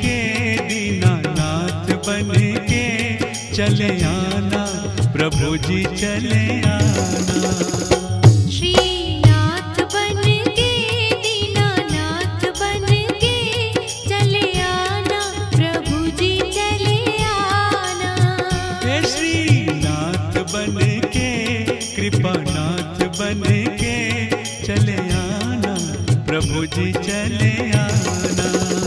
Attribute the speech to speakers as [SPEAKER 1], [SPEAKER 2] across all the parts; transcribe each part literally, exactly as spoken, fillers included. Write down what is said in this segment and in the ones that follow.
[SPEAKER 1] के दीनानाथ बन के चले आना, प्रभु जी चले आना।
[SPEAKER 2] श्रीनाथ बन के दीनानाथ बन के चले आना, प्रभु जी चले आना।
[SPEAKER 1] हे श्रीनाथ बन के कृपानाथ बन के चले आना, प्रभु जी चले आना।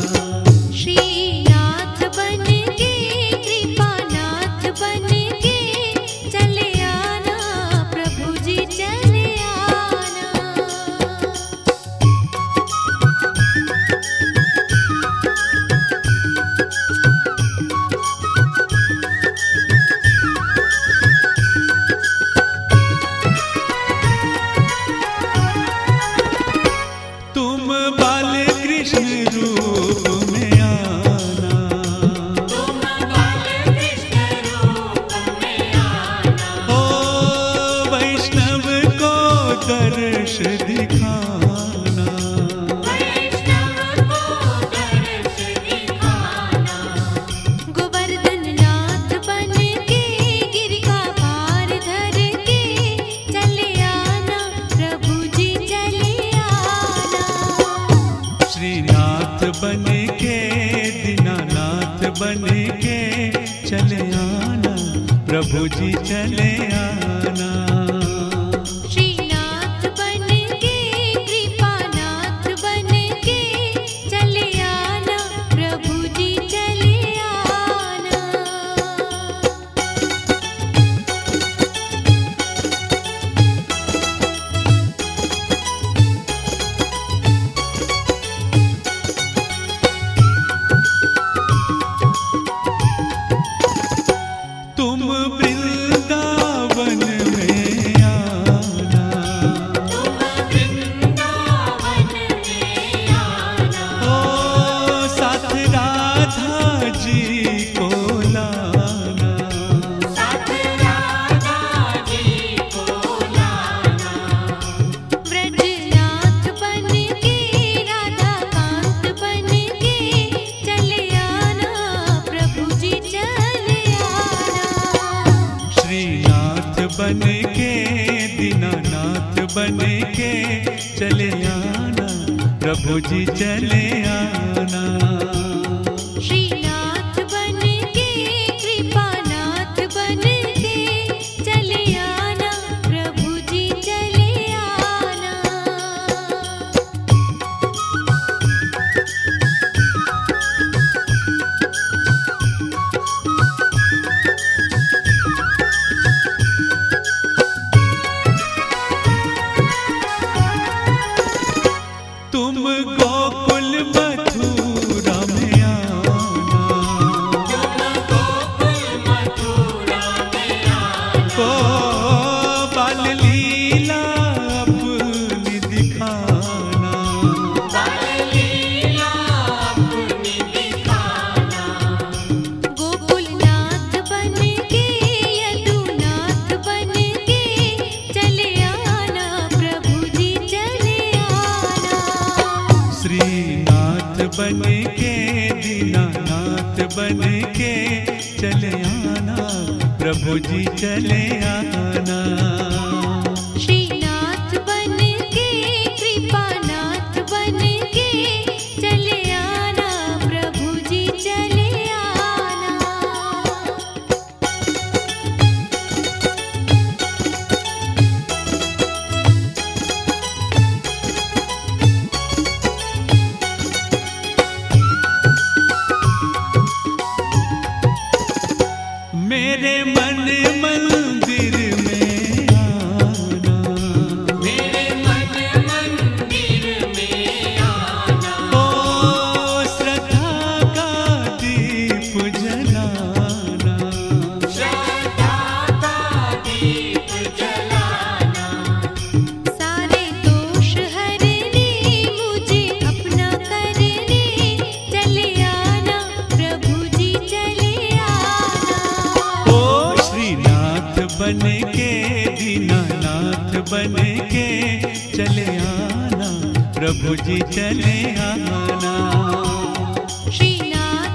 [SPEAKER 2] श्रीनाथ बन के कृपानाथ बन के चले आना, प्रभु जी चले आना।
[SPEAKER 1] तुम बाल कृष्ण रूप में आना,
[SPEAKER 2] तुम बाल कृष्ण रूप में आना।
[SPEAKER 1] ओ वैष्णव को दर्श दिखाना,
[SPEAKER 2] वैष्णव को दर्श दिखाना। गोवर्धन नाथ बन के गिर का भार धर के चले आना, प्रभु जी चले आना।
[SPEAKER 1] श्रीनाथ बन के दीनानाथ बन के चले आना, प्रभु जी चले आना।
[SPEAKER 2] श्रीनाथ बन के कृपानाथ बन के चले आना, प्रभु जी चले आना।
[SPEAKER 1] तुम वृंदावन में आना,
[SPEAKER 2] तुम वृंदावन में आना।
[SPEAKER 1] ओ साथ राधा जी को लाना,
[SPEAKER 2] साथ राधा जी को लाना। व्रजनाथ बन के राधा कांत बन के चले आना, प्रभु जी चले आना।
[SPEAKER 1] श्रीनाथ बन के दीनानाथ बन के चले आना, प्रभु जी चले आना।
[SPEAKER 2] श्रीनाथ बन के कृपानाथ बन के चले आना, प्रभु जी चले आना।
[SPEAKER 1] तुम गोकुल मथुरा में आना,
[SPEAKER 2] तुम गोकुल मथुरा में आना।
[SPEAKER 1] ओ बाल लीला अपनी दिखाना,
[SPEAKER 2] बाल लीला अपनी दिखाना। गोकुलनाथ बन के यदुनाथ बन के चले आना, प्रभु जी चले आना।
[SPEAKER 1] श्रीनाथ बन के दीनानाथ बन के चले आना, प्रभु जी चले आना।
[SPEAKER 2] श्रीनाथ बन के कृपानाथ बन के चले आना, प्रभु जी चले आना।
[SPEAKER 1] मेरे मन मंदिर में आना,
[SPEAKER 2] मेरे मन मंदिर में आना।
[SPEAKER 1] ओ श्रद्धा का दीप जलाना,
[SPEAKER 2] श्रद्धा का दीप जलाना। सारे दोष हरने मुझे अपना करने चले आना, प्रभु जी चले आना।
[SPEAKER 1] ओ श्रीनाथ बन के दीनानाथ बन के चले आना, प्रभु जी चले आना।
[SPEAKER 2] श्रीनाथ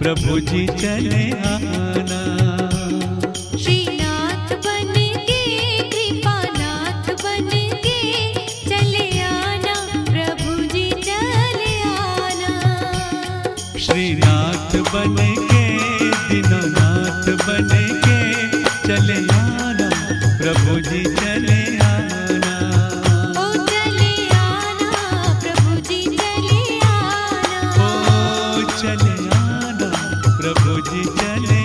[SPEAKER 1] प्रभु जी चले आना।
[SPEAKER 2] श्रीनाथ बन के कृपानाथ बन के चले आना प्रभु जी चले आना।
[SPEAKER 1] श्रीनाथ बन के दीननाथ बन के चले आना प्रभु जी चले आना।
[SPEAKER 2] ओ चले आना प्रभु जी चले आना।
[SPEAKER 1] ओ चले आना प्रभु जी चले